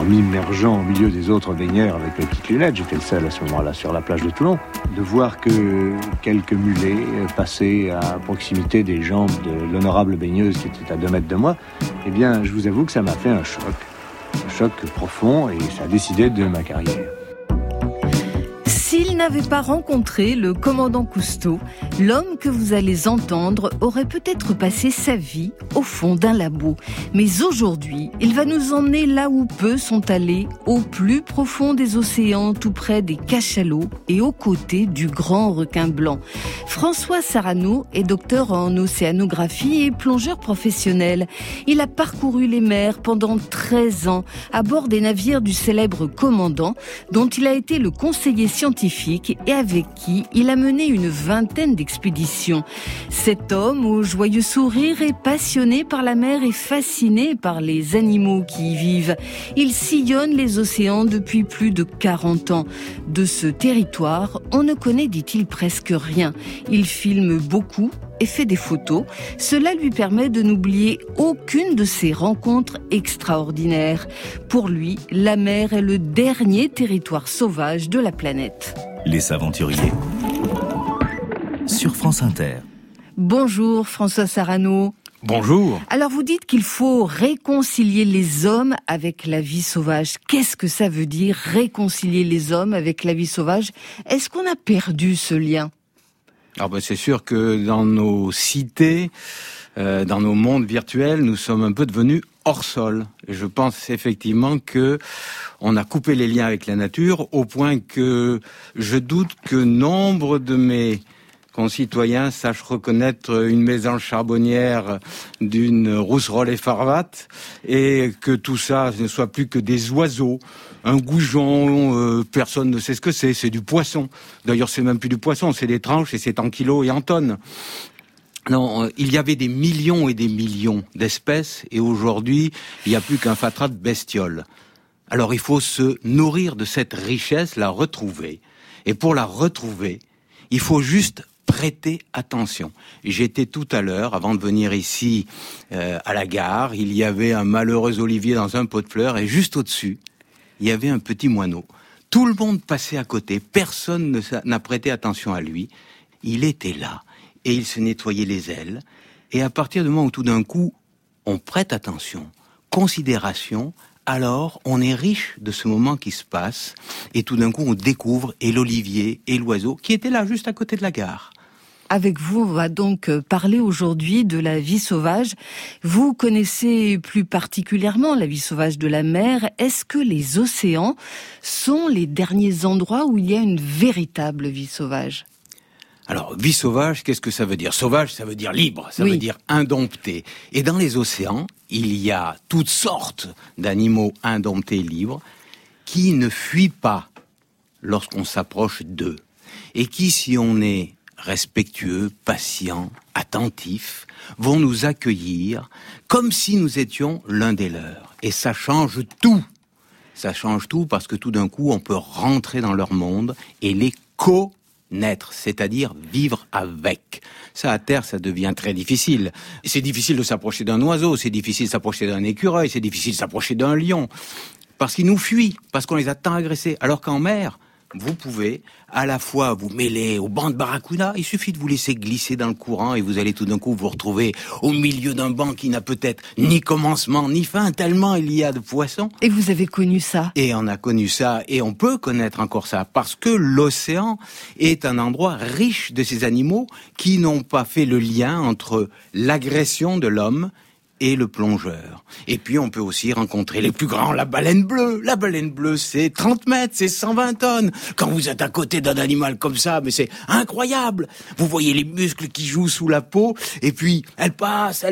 en m'immergeant au milieu des autres baigneurs avec mes petites lunettes, j'étais le seul à ce moment-là sur la plage de Toulon, de voir que quelques mulets passaient à proximité des jambes de l'honorable baigneuse qui était à 2 mètres de moi, eh bien, je vous avoue que ça m'a fait un choc profond, et ça a décidé de ma carrière. S'il n'avait pas rencontré le commandant Cousteau, l'homme que vous allez entendre aurait peut-être passé sa vie au fond d'un labo. Mais aujourd'hui, il va nous emmener là où peu sont allés, au plus profond des océans, tout près des cachalots et aux côtés du grand requin blanc. François Sarano est docteur en océanographie et plongeur professionnel. Il a parcouru les mers pendant 13 ans à bord des navires du célèbre commandant, dont il a été le conseiller scientifique et avec qui il a mené une 20aine d'expéditions. Cet homme au joyeux sourire est passionné par la mer et fasciné par les animaux qui y vivent. Il sillonne les océans depuis plus de 40 ans. De ce territoire, on ne connaît, dit-il, presque rien. Il filme beaucoup et fait des photos. Cela lui permet de n'oublier aucune de ses rencontres extraordinaires. Pour lui, la mer est le dernier territoire sauvage de la planète. Les Aventuriers sur France Inter. Bonjour François Sarano. Bonjour. Alors vous dites qu'il faut réconcilier les hommes avec la vie sauvage. Qu'est-ce que ça veut dire, réconcilier les hommes avec la vie sauvage ? Est-ce qu'on a perdu ce lien ? Alors c'est sûr que dans nos cités, dans nos mondes virtuels, nous sommes un peu devenus hors sol. Et je pense effectivement que on a coupé les liens avec la nature au point que je doute que nombre de mes concitoyens sachent reconnaître une mésange charbonnière d'une rousserolle effarvate et que tout ça ne soit plus que des oiseaux. Un goujon, personne ne sait ce que c'est du poisson. D'ailleurs, c'est même plus du poisson, c'est des tranches et c'est en kilos et en tonnes. Non, il y avait des millions et des millions d'espèces et aujourd'hui, il n'y a plus qu'un fatras de bestioles. Alors il faut se nourrir de cette richesse, la retrouver. Et pour la retrouver, il faut juste prêter attention. J'étais tout à l'heure, avant de venir ici à la gare, il y avait un malheureux olivier dans un pot de fleurs et juste au-dessus, il y avait un petit moineau. Tout le monde passait à côté, personne n'a prêté attention à lui. Il était là et il se nettoyait les ailes. Et à partir du moment où tout d'un coup, on prête attention, considération, alors on est riche de ce moment qui se passe et tout d'un coup on découvre et l'olivier et l'oiseau qui étaient là juste à côté de la gare. Avec vous, on va donc parler aujourd'hui de la vie sauvage. Vous connaissez plus particulièrement la vie sauvage de la mer. Est-ce que les océans sont les derniers endroits où il y a une véritable vie sauvage ? Alors, vie sauvage, qu'est-ce que ça veut dire ? Sauvage, ça veut dire libre, ça veut dire indompté. Et dans les océans, il y a toutes sortes d'animaux indomptés et libres qui ne fuient pas lorsqu'on s'approche d'eux. Et qui, si on est respectueux, patient, attentif, vont nous accueillir comme si nous étions l'un des leurs. Et ça change tout. Ça change tout parce que tout d'un coup, on peut rentrer dans leur monde et les connaître, c'est-à-dire vivre avec. Ça, à terre, ça devient très difficile. C'est difficile de s'approcher d'un oiseau, c'est difficile de s'approcher d'un écureuil, c'est difficile de s'approcher d'un lion. Parce qu'ils nous fuient, parce qu'on les a tant agressés. Alors qu'en mer, vous pouvez à la fois vous mêler au banc de barracuda, il suffit de vous laisser glisser dans le courant et vous allez tout d'un coup vous retrouver au milieu d'un banc qui n'a peut-être ni commencement ni fin, tellement il y a de poissons. Et vous avez connu ça ? Et on a connu ça, et on peut connaître encore ça, parce que l'océan est un endroit riche de ces animaux qui n'ont pas fait le lien entre l'agression de l'homme et le plongeur. Et puis, on peut aussi rencontrer les plus grands, la baleine bleue. La baleine bleue, c'est 30 mètres, c'est 120 tonnes. Quand vous êtes à côté d'un animal comme ça, mais c'est incroyable. Vous voyez les muscles qui jouent sous la peau, et puis, elle passe.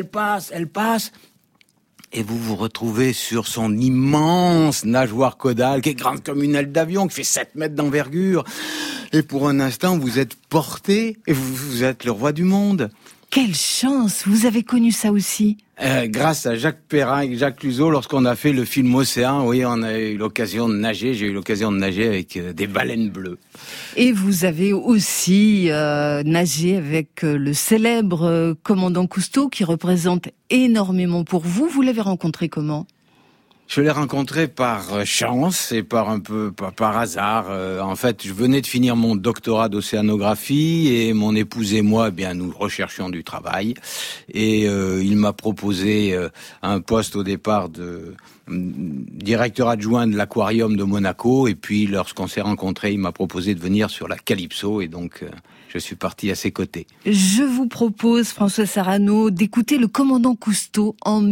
Et vous vous retrouvez sur son immense nageoire caudale, qui est grande comme une aile d'avion, qui fait 7 mètres d'envergure. Et pour un instant, vous êtes porté, et vous êtes le roi du monde. Quelle chance! Vous avez connu ça aussi? Grâce à Jacques Perrin et Jacques Cluzot, lorsqu'on a fait le film Océan, oui, on a eu l'occasion de nager. J'ai eu l'occasion de nager avec des baleines bleues. Et vous avez aussi nagé avec le célèbre commandant Cousteau, qui représente énormément pour vous. Vous l'avez rencontré comment? Je l'ai rencontré par chance et par hasard. En fait, je venais de finir mon doctorat d'océanographie et mon épouse et moi, nous recherchions du travail. Et il m'a proposé un poste au départ de directeur adjoint de l'aquarium de Monaco. Et puis, lorsqu'on s'est rencontrés, il m'a proposé de venir sur la Calypso. Et donc, je suis parti à ses côtés. Je vous propose, François Sarano, d'écouter le commandant Cousteau en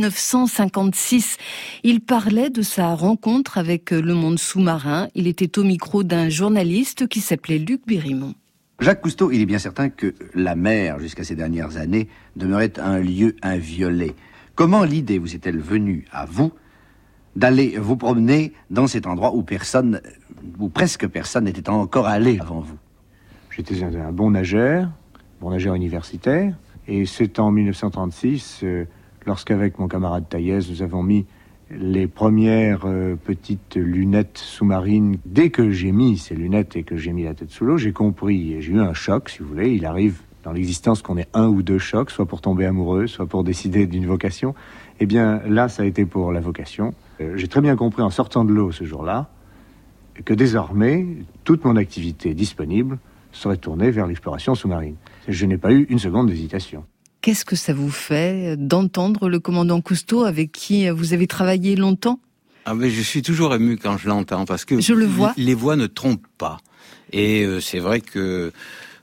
1956. Il parlait de sa rencontre avec le monde sous-marin. Il était au micro d'un journaliste qui s'appelait Luc Bérimont. Jacques Cousteau, il est bien certain que la mer, jusqu'à ces dernières années, demeurait un lieu inviolé. Comment l'idée vous est-elle venue à vous d'aller vous promener dans cet endroit où personne, où presque personne n'était encore allé avant vous? J'étais un bon nageur universitaire, et c'est en 1936, lorsqu'avec mon camarade Taillez, nous avons mis les premières petites lunettes sous-marines. Dès que j'ai mis ces lunettes et que j'ai mis la tête sous l'eau, j'ai compris, et j'ai eu un choc, si vous voulez. Il arrive dans l'existence qu'on ait un ou deux chocs, soit pour tomber amoureux, soit pour décider d'une vocation. Eh bien, là, ça a été pour la vocation. J'ai très bien compris en sortant de l'eau ce jour-là que désormais, toute mon activité disponible serait tournée vers l'exploration sous-marine. Je n'ai pas eu une seconde d'hésitation. Qu'est-ce que ça vous fait d'entendre le commandant Cousteau avec qui vous avez travaillé longtemps ? Mais je suis toujours ému quand je l'entends parce que je le vois. Les voix ne trompent pas. Et c'est vrai que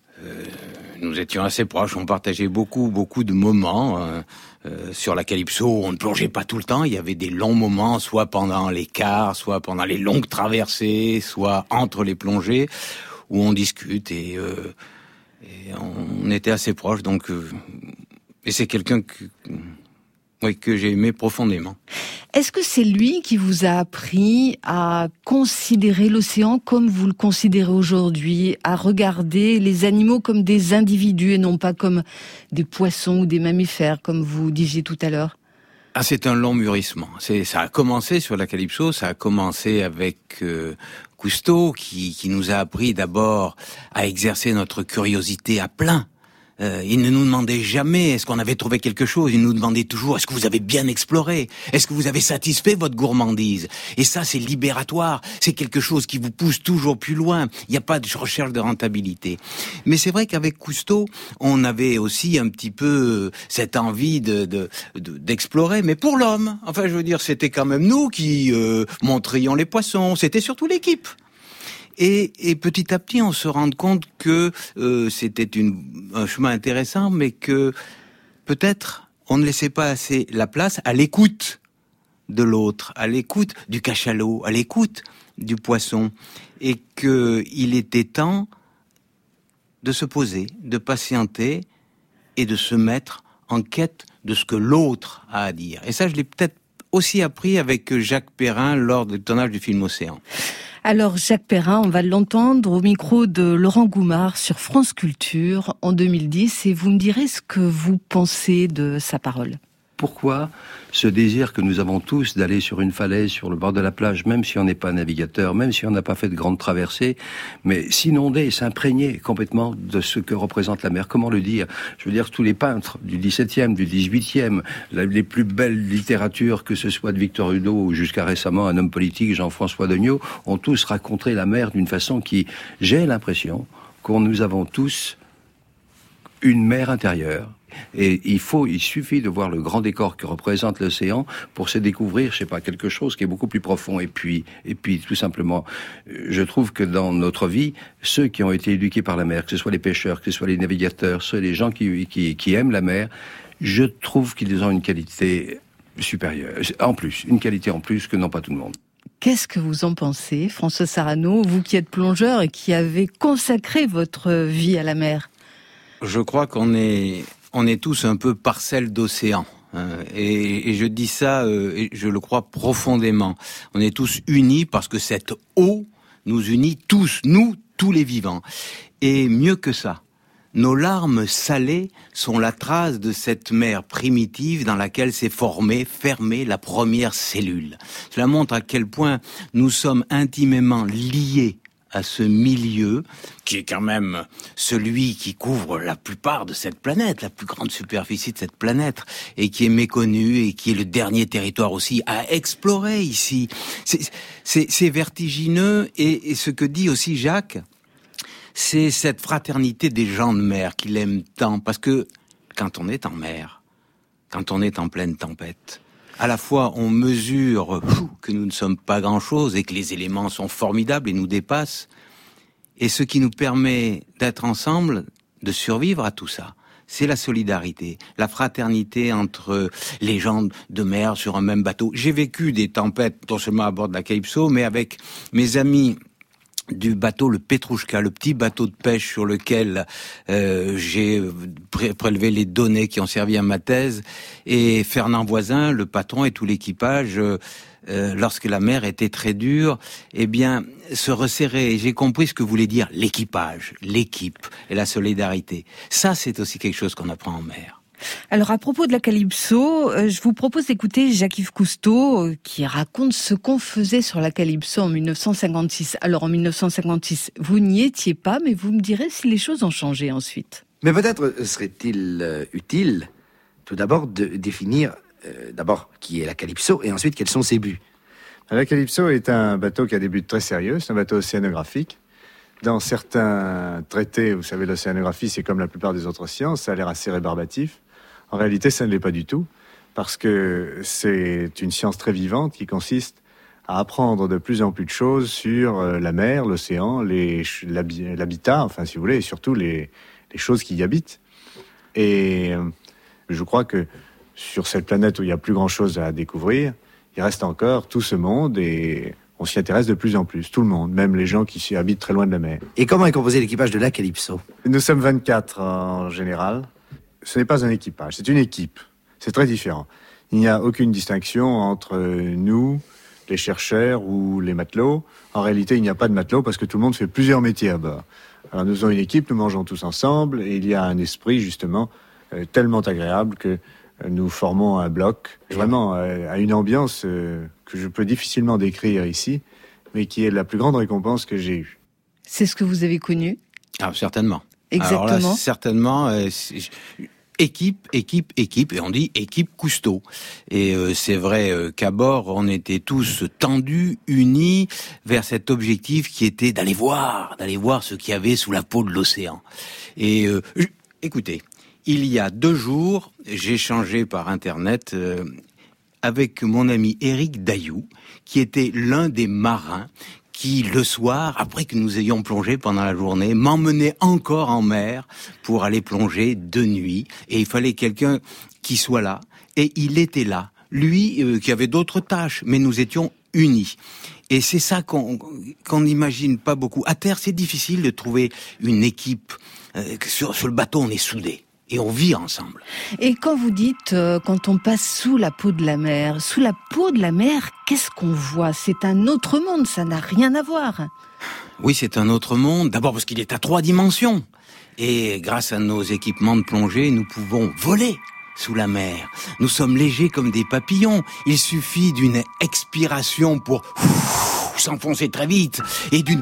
nous étions assez proches, on partageait beaucoup de moments. Sur la Calypso, on ne plongeait pas tout le temps, il y avait des longs moments, soit pendant les quarts, soit pendant les longues traversées, soit entre les plongées, où on discute et on était assez proches, donc et c'est quelqu'un que j'ai aimé profondément. Est-ce que c'est lui qui vous a appris à considérer l'océan comme vous le considérez aujourd'hui, à regarder les animaux comme des individus et non pas comme des poissons ou des mammifères, comme vous disiez tout à l'heure ? C'est un long mûrissement. Ça a commencé sur la Calypso, ça a commencé avec Cousteau qui nous a appris d'abord à exercer notre curiosité à plein. Il ne nous demandait jamais est-ce qu'on avait trouvé quelque chose, il nous demandait toujours est-ce que vous avez bien exploré, est-ce que vous avez satisfait votre gourmandise. Et ça, c'est libératoire, c'est quelque chose qui vous pousse toujours plus loin, il n'y a pas de recherche de rentabilité. Mais c'est vrai qu'avec Cousteau, on avait aussi un petit peu cette envie d'explorer, mais pour l'homme. Enfin, je veux dire, c'était quand même nous qui montrions les poissons, c'était surtout l'équipe. Et petit à petit, on se rend compte que c'était un chemin intéressant, mais que peut-être on ne laissait pas assez la place à l'écoute de l'autre, à l'écoute du cachalot, à l'écoute du poisson, et qu'il était temps de se poser, de patienter et de se mettre en quête de ce que l'autre a à dire. Et ça, je l'ai peut-être aussi appris avec Jacques Perrin lors du tournage du film Océan. Alors Jacques Perrin, on va l'entendre au micro de Laurent Goumard sur France Culture en 2010 et vous me direz ce que vous pensez de sa parole. Pourquoi ce désir que nous avons tous d'aller sur une falaise, sur le bord de la plage, même si on n'est pas navigateur, même si on n'a pas fait de grandes traversées, mais s'inonder, s'imprégner complètement de ce que représente la mer. Comment le dire ? Je veux dire, tous les peintres du XVIIe, du XVIIIe, les plus belles littératures, que ce soit de Victor Hugo ou jusqu'à récemment un homme politique, Jean-François Degnaud, ont tous raconté la mer d'une façon qui, j'ai l'impression, qu'on nous avons tous une mer intérieure. Et il suffit de voir le grand décor que représente l'océan pour se découvrir, je sais pas, quelque chose qui est beaucoup plus profond. Et puis, tout simplement, je trouve que dans notre vie, ceux qui ont été éduqués par la mer, que ce soit les pêcheurs, que ce soit les navigateurs, ceux les gens qui aiment la mer, je trouve qu'ils ont une qualité supérieure. En plus, une qualité en plus que n'ont pas tout le monde. Qu'est-ce que vous en pensez, François Sarano, vous qui êtes plongeur et qui avez consacré votre vie à la mer ? Je crois qu'on est tous un peu parcelles d'océan. Et je dis ça, et je le crois profondément. On est tous unis parce que cette eau nous unit tous, nous, tous les vivants. Et mieux que ça, nos larmes salées sont la trace de cette mer primitive dans laquelle s'est fermée la première cellule. Cela montre à quel point nous sommes intimement liés à ce milieu qui est quand même celui qui couvre la plupart de cette planète, la plus grande superficie de cette planète, et qui est méconnu et qui est le dernier territoire aussi à explorer ici. C'est vertigineux et ce que dit aussi Jacques, c'est cette fraternité des gens de mer qu'il aime tant, parce que quand on est en mer, quand on est en pleine tempête, à la fois on mesure que nous ne sommes pas grand-chose et que les éléments sont formidables et nous dépassent, et ce qui nous permet d'être ensemble, de survivre à tout ça, c'est la solidarité, la fraternité entre les gens de mer sur un même bateau. J'ai vécu des tempêtes, non seulement à bord de la Calypso, mais avec mes amis du bateau, le Petrouchka, le petit bateau de pêche sur lequel j'ai prélevé les données qui ont servi à ma thèse, et Fernand Voisin, le patron, et tout l'équipage, lorsque la mer était très dure, eh bien, se resserrer. Et j'ai compris ce que voulait dire l'équipage, l'équipe et la solidarité. Ça, c'est aussi quelque chose qu'on apprend en mer. Alors à propos de la Calypso, je vous propose d'écouter Jacques-Yves Cousteau qui raconte ce qu'on faisait sur la Calypso en 1956. Alors en 1956, vous n'y étiez pas, mais vous me direz si les choses ont changé ensuite. Mais peut-être serait-il utile tout d'abord de définir d'abord qui est la Calypso et ensuite quels sont ses buts. La Calypso est un bateau qui a des buts très sérieux, c'est un bateau océanographique. Dans certains traités, vous savez, l'océanographie, c'est comme la plupart des autres sciences, ça a l'air assez rébarbatif. En réalité, ça ne l'est pas du tout, parce que c'est une science très vivante qui consiste à apprendre de plus en plus de choses sur la mer, l'océan, l'habitat, enfin, si vous voulez, et surtout les choses qui y habitent. Et je crois que sur cette planète où il y a plus grand-chose à découvrir, il reste encore tout ce monde et on s'y intéresse de plus en plus, tout le monde, même les gens qui s'y habitent très loin de la mer. Et comment est composé l'équipage de la Calypso ? Nous sommes 24 en général. Ce n'est pas un équipage, c'est une équipe. C'est très différent. Il n'y a aucune distinction entre nous, les chercheurs ou les matelots. En réalité, il n'y a pas de matelots parce que tout le monde fait plusieurs métiers à bord. Alors nous avons une équipe, nous mangeons tous ensemble et il y a un esprit justement tellement agréable que nous formons un bloc, vraiment à une ambiance que je peux difficilement décrire ici, mais qui est la plus grande récompense que j'ai eue. C'est ce que vous avez connu ? Ah, certainement. Exactement. Alors là, certainement, équipe, et on dit équipe Cousteau. Et c'est vrai qu'à bord, on était tous tendus, unis vers cet objectif qui était d'aller voir ce qu'il y avait sous la peau de l'océan. Et écoutez, il y a 2 jours, j'ai échangé par Internet avec mon ami Éric Dailloux, qui était l'un des marins qui, le soir, après que nous ayons plongé pendant la journée, m'emmenait encore en mer pour aller plonger de nuit. Et il fallait quelqu'un qui soit là. Et il était là. Lui, qui avait d'autres tâches, mais nous étions unis. Et c'est ça qu'on n'imagine pas beaucoup. À terre, c'est difficile de trouver une équipe. Sur le bateau, on est soudés. Et on vit ensemble. Et quand vous dites, quand on passe sous la peau de la mer, qu'est-ce qu'on voit ? C'est un autre monde, ça n'a rien à voir. Oui, c'est un autre monde. D'abord parce qu'il est à 3 dimensions. Et grâce à nos équipements de plongée, nous pouvons voler sous la mer. Nous sommes légers comme des papillons. Il suffit d'une expiration pour s'enfoncer très vite et d'une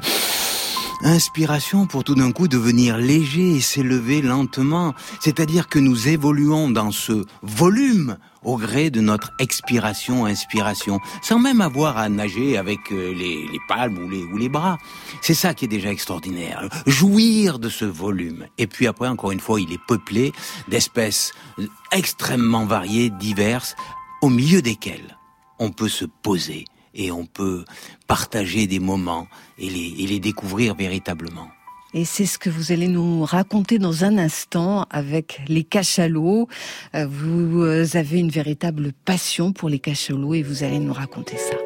inspiration pour tout d'un coup devenir léger et s'élever lentement. C'est-à-dire que nous évoluons dans ce volume au gré de notre expiration-inspiration, sans même avoir à nager avec les palmes ou les bras. C'est ça qui est déjà extraordinaire. Jouir de ce volume. Et puis après, encore une fois, il est peuplé d'espèces extrêmement variées, diverses, au milieu desquelles on peut se poser et on peut partager des moments et les découvrir véritablement. Et c'est ce que vous allez nous raconter dans un instant avec les cachalots. Vous avez une véritable passion pour les cachalots et vous allez nous raconter ça.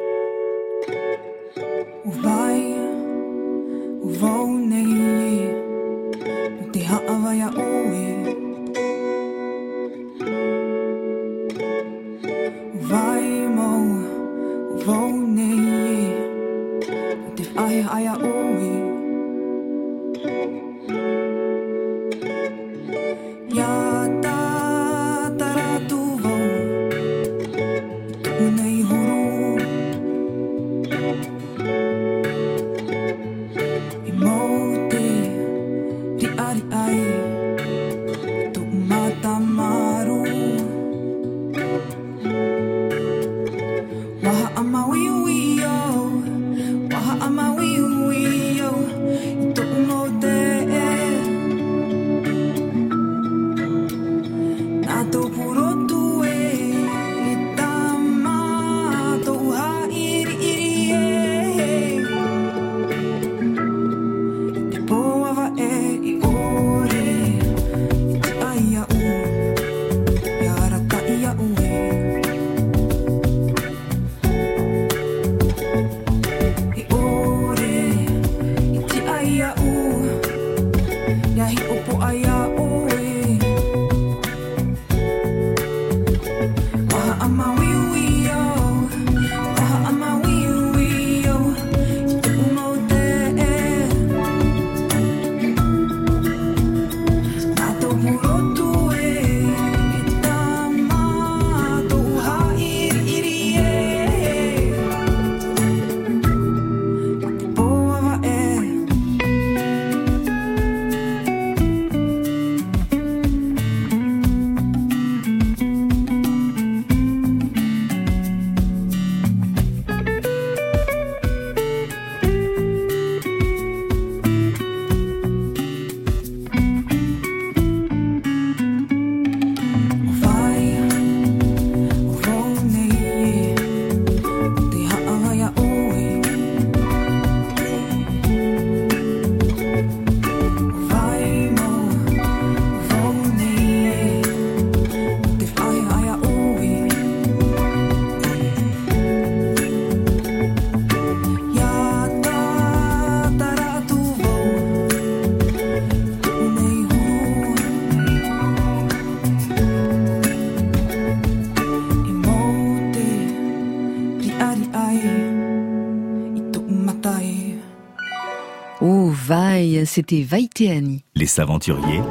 Vaille, c'était Vaïtéani. Les aventuriers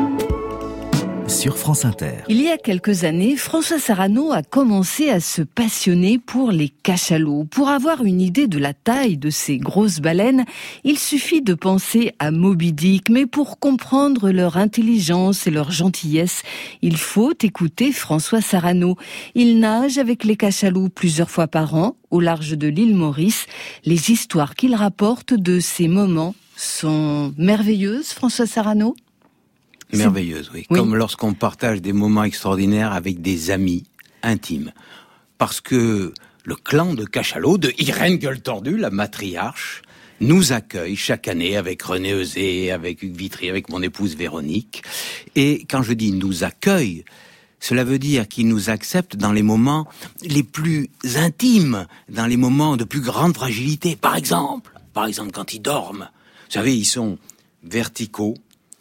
sur France Inter. Il y a quelques années, François Sarano a commencé à se passionner pour les cachalots. Pour avoir une idée de la taille de ces grosses baleines, il suffit de penser à Moby Dick. Mais pour comprendre leur intelligence et leur gentillesse, il faut écouter François Sarano. Il nage avec les cachalots plusieurs fois par an au large de l'île Maurice. Les histoires qu'il rapporte de ces moments sont merveilleuses, François Sarano ? Merveilleuse, oui. Comme lorsqu'on partage des moments extraordinaires avec des amis intimes. Parce que le clan de cachalots de Irène Gueule-Tordue, la matriarche, nous accueille chaque année avec René Euzet, avec Hugues Vitry, avec mon épouse Véronique. Et quand je dis nous accueille, cela veut dire qu'ils nous acceptent dans les moments les plus intimes, dans les moments de plus grande fragilité. Par exemple quand ils dorment. Vous savez, ils sont verticaux,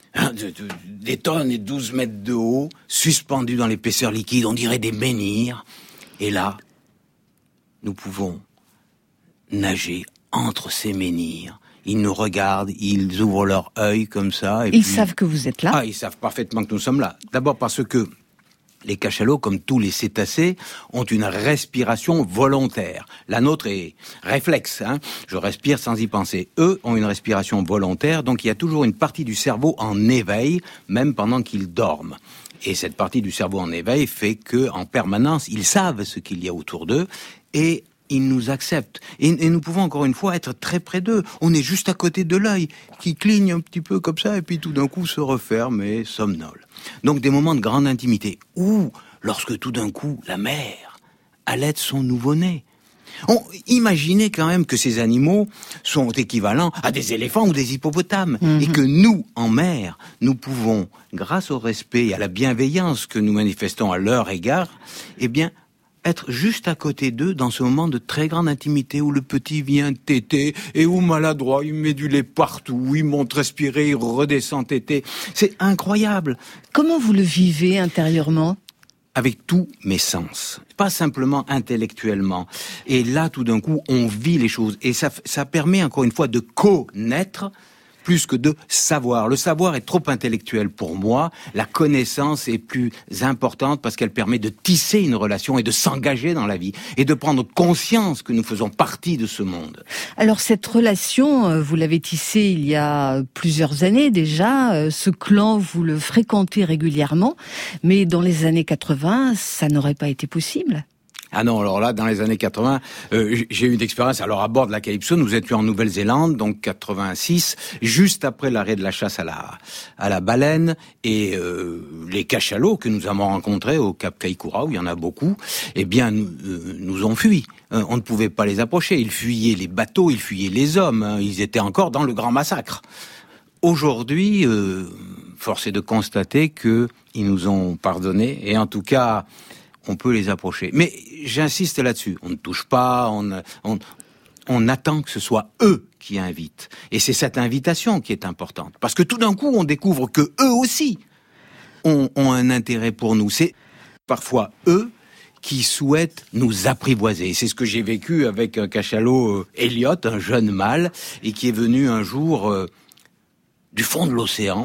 des tonnes et 12 mètres de haut, suspendus dans l'épaisseur liquide, on dirait des menhirs. Et là, nous pouvons nager entre ces menhirs. Ils nous regardent, ils ouvrent leur œil comme ça. Ils savent que vous êtes là. Ah, ils savent parfaitement que nous sommes là. D'abord parce que les cachalots, comme tous les cétacés, ont une respiration volontaire. La nôtre est réflexe, je respire sans y penser. Eux ont une respiration volontaire, donc il y a toujours une partie du cerveau en éveil, même pendant qu'ils dorment. Et cette partie du cerveau en éveil fait que, en permanence, ils savent ce qu'il y a autour d'eux et ils nous acceptent. Et nous pouvons encore une fois être très près d'eux. On est juste à côté de l'œil, qui cligne un petit peu comme ça, et puis tout d'un coup se referme et somnole. Donc des moments de grande intimité. Ou lorsque tout d'un coup, la mère allaite son nouveau-né. Imaginez quand même que ces animaux sont équivalents à des éléphants ou des hippopotames. Et que nous, en mer, nous pouvons, grâce au respect et à la bienveillance que nous manifestons à leur égard, être juste à côté d'eux dans ce moment de très grande intimité où le petit vient téter et où maladroit il met du lait partout, il monte respirer, il redescend téter. C'est incroyable. Comment vous le vivez intérieurement ? Avec tous mes sens, pas simplement intellectuellement. Et là, tout d'un coup, on vit les choses. Et ça permet encore une fois de connaître plus que de savoir. Le savoir est trop intellectuel pour moi. La connaissance est plus importante parce qu'elle permet de tisser une relation et de s'engager dans la vie et de prendre conscience que nous faisons partie de ce monde. Alors cette relation, vous l'avez tissée il y a plusieurs années déjà. Ce clan, vous le fréquentez régulièrement. Mais dans les années 80, ça n'aurait pas été possible. Ah non, alors là, dans les années 80, j'ai eu une expérience. Alors à bord de la Calypso, nous étions en Nouvelle-Zélande, donc 86, juste après l'arrêt de la chasse à la baleine, et les cachalots que nous avons rencontrés au Cap Kaikoura, où il y en a beaucoup, nous ont fui. On ne pouvait pas les approcher. Ils fuyaient les bateaux, ils fuyaient les hommes. Ils étaient encore dans le grand massacre. Aujourd'hui, force est de constater que ils nous ont pardonné, et en tout cas, on peut les approcher. Mais j'insiste là-dessus. On ne touche pas, on attend que ce soit eux qui invitent. Et c'est cette invitation qui est importante. Parce que tout d'un coup, on découvre que eux aussi ont un intérêt pour nous. C'est parfois eux qui souhaitent nous apprivoiser. C'est ce que j'ai vécu avec un cachalot Elliot, un jeune mâle, et qui est venu un jour du fond de l'océan,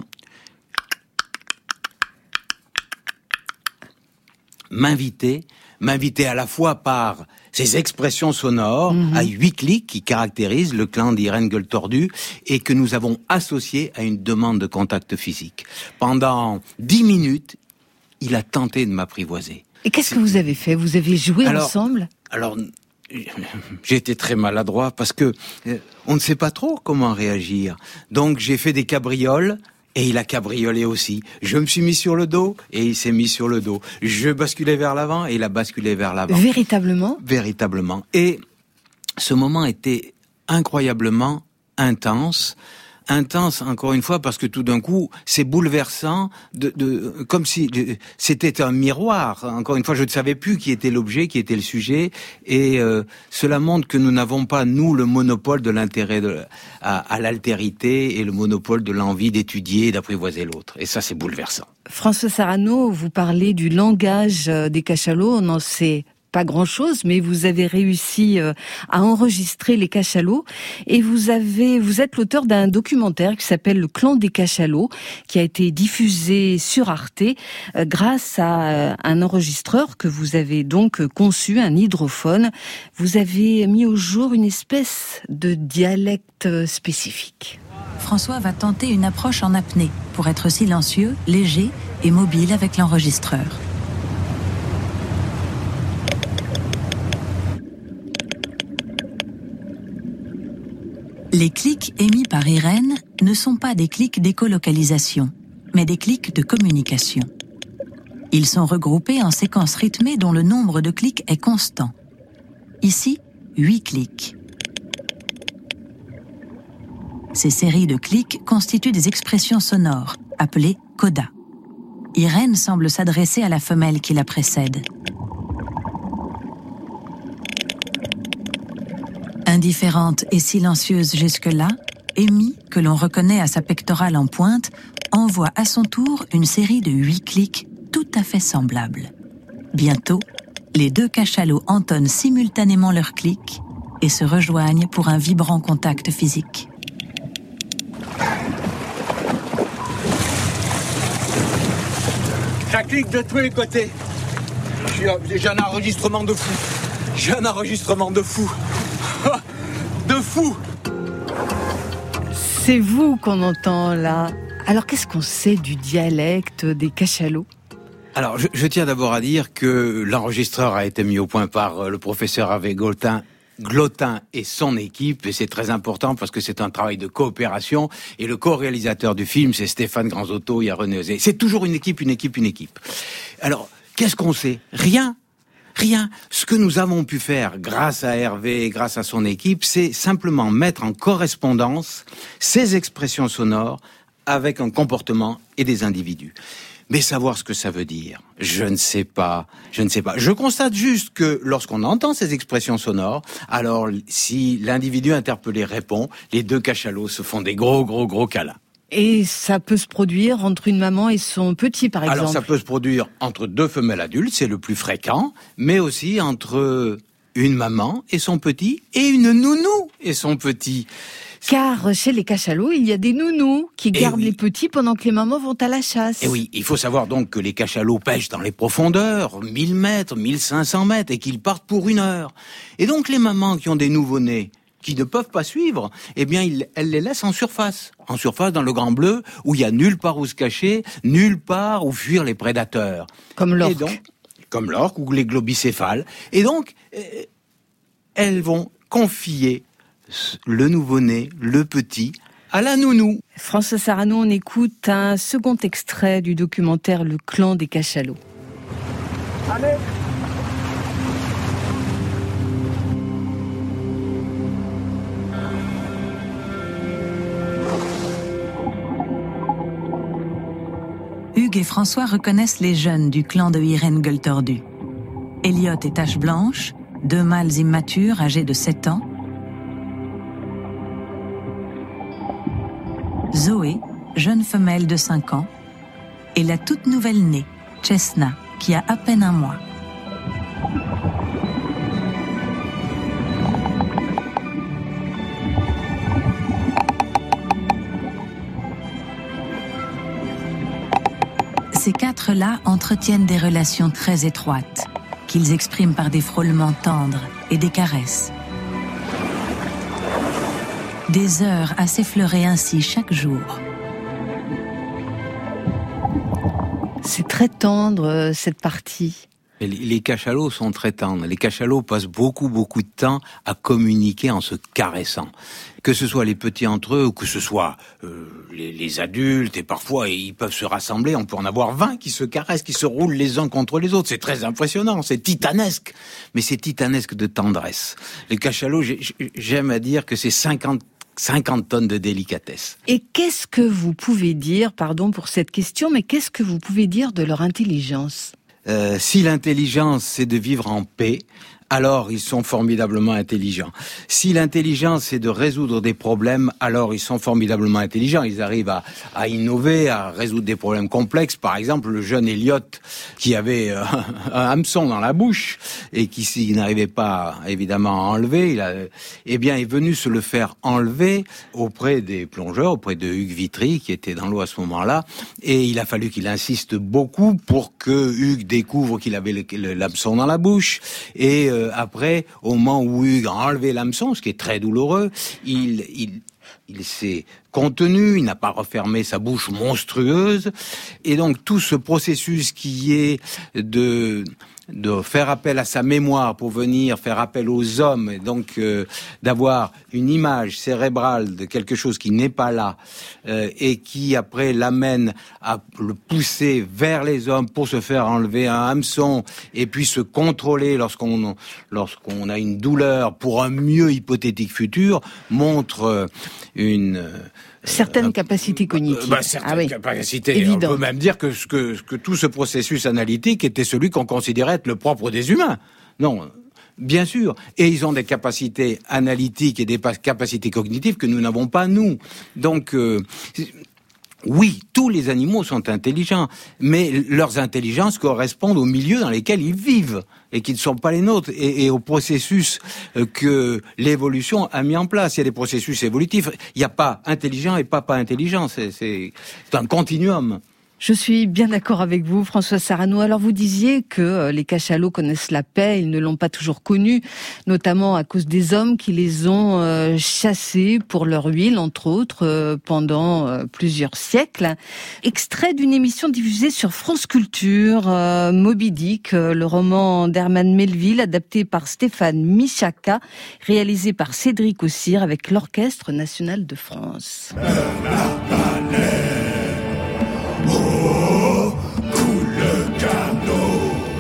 m'inviter à la fois par ces expressions sonores à 8 clics qui caractérisent le clan d'Irène Gueule-Tordue et que nous avons associé à une demande de contact physique. Pendant 10 minutes, il a tenté de m'apprivoiser. Et qu'est-ce que vous avez fait ? Vous avez joué ensemble ? Alors, j'ai été très maladroit parce que on ne sait pas trop comment réagir. Donc j'ai fait des cabrioles. Et il a cabriolé aussi. Je me suis mis sur le dos et il s'est mis sur le dos. Je basculais vers l'avant et il a basculé vers l'avant. Véritablement ? Véritablement. Et ce moment était incroyablement intense. Intense, encore une fois, parce que tout d'un coup, c'est bouleversant, comme si c'était un miroir. Encore une fois, je ne savais plus qui était l'objet, qui était le sujet, et cela montre que nous n'avons pas, nous, le monopole de l'intérêt à l'altérité et le monopole de l'envie d'étudier et d'apprivoiser l'autre. Et ça, c'est bouleversant. François Sarano, vous parlez du langage des cachalots, on en sait pas grand-chose, mais vous avez réussi à enregistrer les cachalots et vous êtes l'auteur d'un documentaire qui s'appelle Le Clan des Cachalots, qui a été diffusé sur Arte grâce à un enregistreur que vous avez donc conçu, un hydrophone. Vous avez mis au jour une espèce de dialecte spécifique. François va tenter une approche en apnée pour être silencieux, léger et mobile avec l'enregistreur. Les clics émis par Irène ne sont pas des clics d'écolocalisation, mais des clics de communication. Ils sont regroupés en séquences rythmées dont le nombre de clics est constant. Ici, 8 clics. Ces séries de clics constituent des expressions sonores, appelées codas. Irène semble s'adresser à la femelle qui la précède. Indifférente et silencieuse jusque-là, Amy, que l'on reconnaît à sa pectorale en pointe, envoie à son tour une série de 8 clics tout à fait semblables. Bientôt, les 2 cachalots entonnent simultanément leurs clics et se rejoignent pour un vibrant contact physique. Ça clique de tous les côtés. J'ai un enregistrement de fou. J'ai un enregistrement de fou. De fou. C'est vous qu'on entend là. Alors qu'est-ce qu'on sait du dialecte des cachalots ? Alors je tiens d'abord à dire que l'enregistreur a été mis au point par le professeur Hervé Glotin et son équipe, et c'est très important parce que c'est un travail de coopération, et le co-réalisateur du film, c'est Stéphane Granzotto, il y a René Ozé. C'est toujours une équipe. Alors, qu'est-ce qu'on sait ? Rien. Ce que nous avons pu faire grâce à Hervé et grâce à son équipe, c'est simplement mettre en correspondance ces expressions sonores avec un comportement et des individus. Mais savoir ce que ça veut dire, je ne sais pas. Je constate juste que lorsqu'on entend ces expressions sonores, alors si l'individu interpellé répond, les 2 cachalots se font des gros câlins. Et ça peut se produire entre une maman et son petit, par exemple. Alors ça peut se produire entre 2 femelles adultes, c'est le plus fréquent, mais aussi entre une maman et son petit, et une nounou et son petit. Car chez les cachalots, il y a des nounous qui gardent les petits pendant que les mamans vont à la chasse. Et oui, il faut savoir donc que les cachalots pêchent dans les profondeurs, 1000 mètres, 1500 mètres, et qu'ils partent pour 1 heure. Et donc les mamans qui ont des nouveau-nés, qui ne peuvent pas suivre, eh bien, elles les laissent en surface dans le Grand Bleu, où il y a nulle part où se cacher, nulle part où fuir les prédateurs. Comme l'orque. Comme l'orque ou les globicéphales. Et donc, elles vont confier le nouveau-né, le petit, à la nounou. François Sarano, on écoute un second extrait du documentaire Le Clan des Cachalots. Allez. Hugues et François reconnaissent les jeunes du clan de Irène Gueule-Tordue. Elliot et Tache Blanche, 2 mâles immatures âgés de 7 ans. Zoé, jeune femelle de 5 ans. Et la toute nouvelle née, Chesna, qui a à peine 1 mois. Ces 4-là entretiennent des relations très étroites, qu'ils expriment par des frôlements tendres et des caresses. Des heures à s'effleurer ainsi chaque jour. C'est très tendre, cette partie. Et les cachalots sont très tendres. Les cachalots passent beaucoup de temps à communiquer en se caressant. Que ce soit les petits entre eux, ou que ce soit les adultes, et parfois ils peuvent se rassembler, on peut en avoir 20 qui se caressent, qui se roulent les uns contre les autres. C'est très impressionnant, c'est titanesque. Mais c'est titanesque de tendresse. Les cachalots, j'aime à dire que c'est 50 tonnes de délicatesse. Et qu'est-ce que vous pouvez dire, pardon pour cette question, mais qu'est-ce que vous pouvez dire de leur intelligence ? Si l'intelligence, c'est de vivre en paix, alors ils sont formidablement intelligents. Si l'intelligence c'est de résoudre des problèmes, alors ils sont formidablement intelligents. Ils arrivent à innover, à résoudre des problèmes complexes. Par exemple, le jeune Elliot qui avait un hameçon dans la bouche et qui s'il n'arrivait pas évidemment à enlever, est venu se le faire enlever auprès des plongeurs, auprès de Hugues Vitry qui était dans l'eau à ce moment-là. Et il a fallu qu'il insiste beaucoup pour que Hugues découvre qu'il avait l'hameçon dans la bouche. Et après, au moment où Hugues a enlevé l'hameçon, ce qui est très douloureux, il s'est contenu, il n'a pas refermé sa bouche monstrueuse. Et donc tout ce processus qui est de faire appel à sa mémoire pour venir faire appel aux hommes, et donc d'avoir une image cérébrale de quelque chose qui n'est pas là, et qui après l'amène à le pousser vers les hommes pour se faire enlever un hameçon, et puis se contrôler lorsqu'on a une douleur pour un mieux hypothétique futur, montre certaines capacités cognitives. Certaines capacités. Évident. On peut même dire que tout ce processus analytique était celui qu'on considérait être le propre des humains. Non, bien sûr. Et ils ont des capacités analytiques et des capacités cognitives que nous n'avons pas, nous. Donc, oui, tous les animaux sont intelligents, mais leurs intelligences correspondent au milieu dans lesquels ils vivent et qui ne sont pas les nôtres, et au processus que l'évolution a mis en place. Il y a des processus évolutifs. Il n'y a pas intelligent et pas intelligent. C'est un continuum. Je suis bien d'accord avec vous, François Sarano. Alors vous disiez que les cachalots connaissent la paix, ils ne l'ont pas toujours connue, notamment à cause des hommes qui les ont chassés pour leur huile, entre autres, pendant plusieurs siècles. Extrait d'une émission diffusée sur France Culture, Moby Dick, le roman d'Herman Melville, adapté par Stéphane Michaka, réalisé par Cédric Ossire avec l'Orchestre National de France. Oh, coule le canot,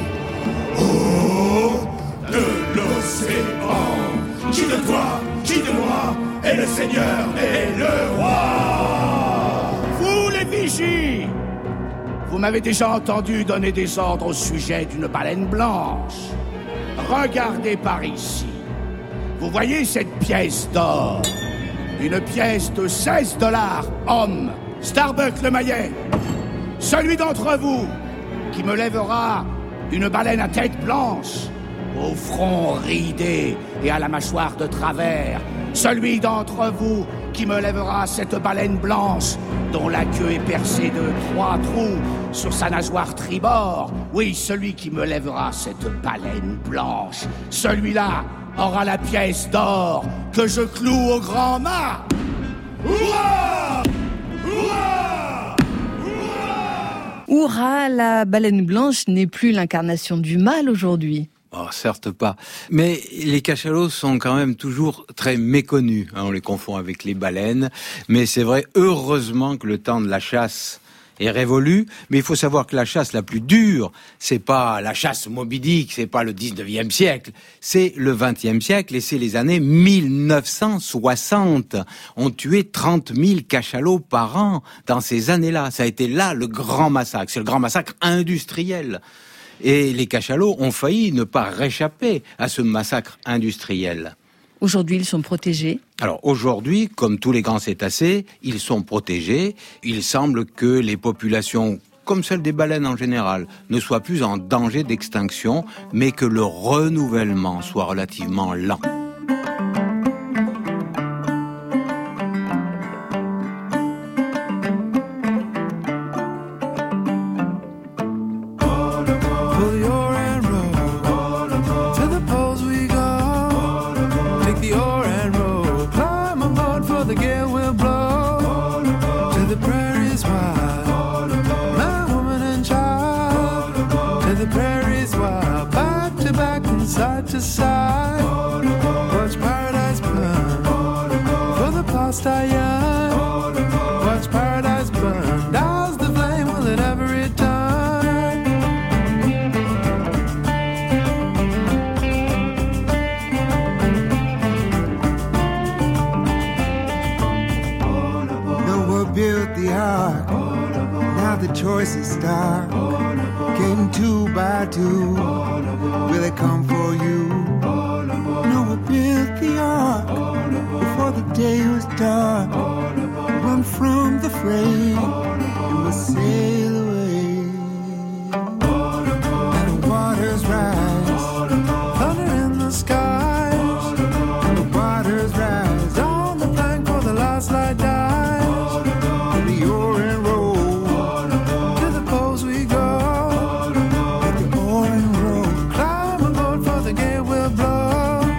oh, de l'océan. Qui de toi, qui de moi, est le Seigneur et le roi? Vous les vigies, vous m'avez déjà entendu donner des ordres au sujet d'une baleine blanche. Regardez par ici. Vous voyez cette pièce d'or? Une pièce de $16, homme. Starbuck le Maillet. Celui d'entre vous qui me lèvera une baleine à tête blanche, au front ridé et à la mâchoire de travers. Celui d'entre vous qui me lèvera cette baleine blanche dont la queue est percée de 3 trous sur sa nageoire tribord. Oui, celui qui me lèvera cette baleine blanche, celui-là aura la pièce d'or que je cloue au grand mât. Ouah! Ouah! Hourra, la baleine blanche n'est plus l'incarnation du mal aujourd'hui. Oh, certes pas. Mais les cachalots sont quand même toujours très méconnus. On les confond avec les baleines. Mais c'est vrai, heureusement que le temps de la chasse est révolu, mais il faut savoir que la chasse la plus dure, c'est pas la chasse Moby Dick, c'est pas le 19e siècle, c'est le 20e siècle, et c'est les années 1960. On tuait 30 000 cachalots par an dans ces années-là. Ça a été là le grand massacre. C'est le grand massacre industriel. Et les cachalots ont failli ne pas réchapper à ce massacre industriel. Aujourd'hui, ils sont protégés. Alors aujourd'hui, comme tous les grands cétacés, ils sont protégés. Il semble que les populations, comme celles des baleines en général, ne soient plus en danger d'extinction, mais que le renouvellement soit relativement lent. Choices start, came 2 by 2. Will they come for you? the ark before the day was dark. Run from the fray and we'll sail away. And the waters rise, thunder in the skies. And the waters rise on the plank for the last light dies. And the oar and roll to the poles we go. With the oar and roll, climb aboard for the gale will blow.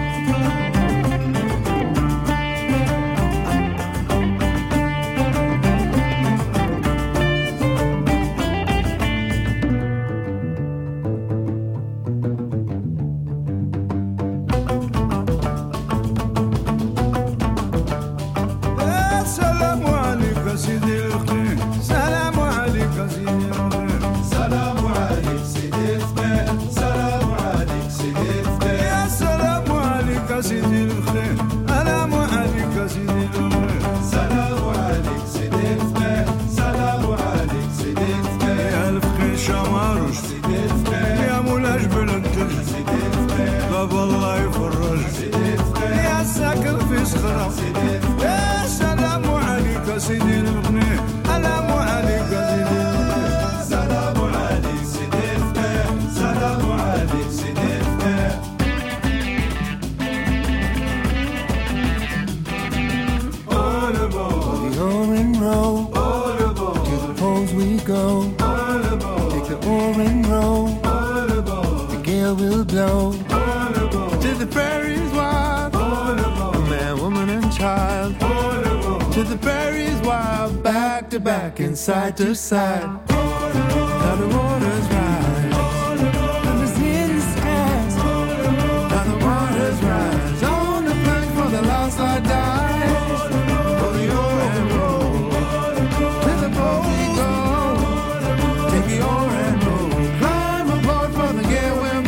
Back and side to side. Now the waters rise, thunder's in the skies. Now the waters rise on the plank for the last light dies. For the oar and roll, to the pole we go. Take the oar and roll, climb aboard for the gale wind